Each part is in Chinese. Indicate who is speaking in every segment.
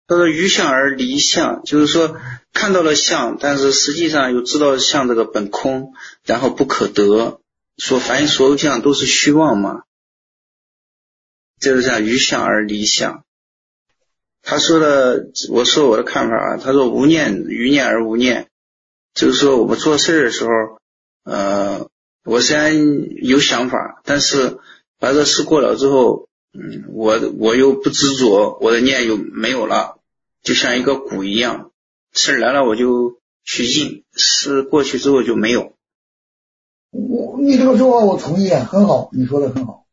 Speaker 1: 他说于相而离相，就是说看到了相，但是实际上又知道相这个本空，然后不可得，说凡所有相都是虚妄嘛，就是像于相而离相。他说的，我说我的看法啊，他说无念于念而无念，就是说我们做事的时候，我虽然有想法，但是把这事过了之后，我又不执着，我的念又没有了，就像一个鼓一样，事来了我就去应，事过去之后就没有。
Speaker 2: 你这个说法我同意啊，很好，你说的很好。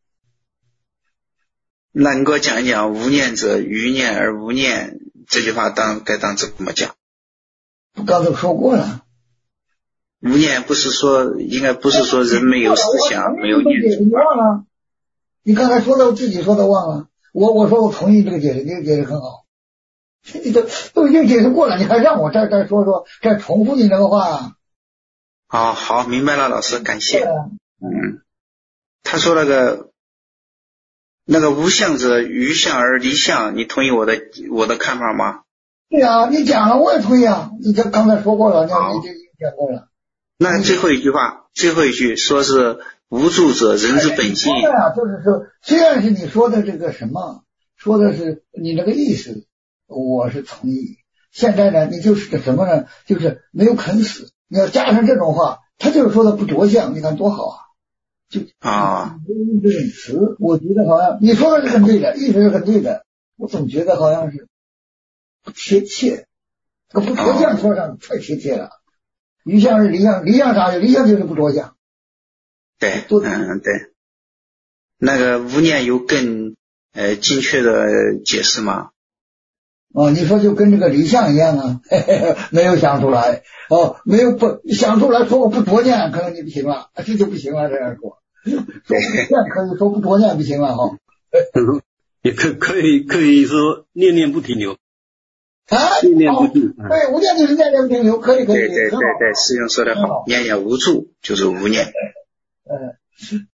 Speaker 1: 那你给我讲一讲无念者于念而无念这句话该当怎么讲？
Speaker 2: 刚才说过了，
Speaker 1: 无念不是说应该不是说人没有思想没有念头，
Speaker 2: 你忘了？你刚才说的自己说的忘了。我说我同意这个解释，这个解释很好。你都已经解释过了，你还让我再说，再重复你那个话。
Speaker 1: 好，明白了，老师，感谢。他说那个无相者于相而离相，你同意我的看法吗？
Speaker 2: 对啊，你讲了我也同意啊，你这刚才说过了，你这已经讲过了。
Speaker 1: 那最后一句说是无助者人之本性。
Speaker 2: 对啊，就是说，虽然是你说的这个什么，说的是你那个意思，我是同意。现在呢，你就是个什么呢？就是没有啃死。你要加上这种话，他就是说的不着相，你看多好啊！就用这种词，我觉得好像你说的是很对的，意思是很对的，我总觉得好像是不贴切。这个不着相说上太贴切了。于相是离相，离相啥？离相就是不着相。
Speaker 1: 对，对。那个无念有更精确的解释吗？
Speaker 2: 你说就跟这个离相一样啊，没有想出来。没有不想出来，说我不着念，可能你不行了，这就不行了。这样说不念可以，说不着念不行了哈。
Speaker 3: 也可以说念念不停留。念念不住。
Speaker 2: 对，无念就是念念不停留，可以。
Speaker 1: 对，师兄说的好，念念无助就是无念。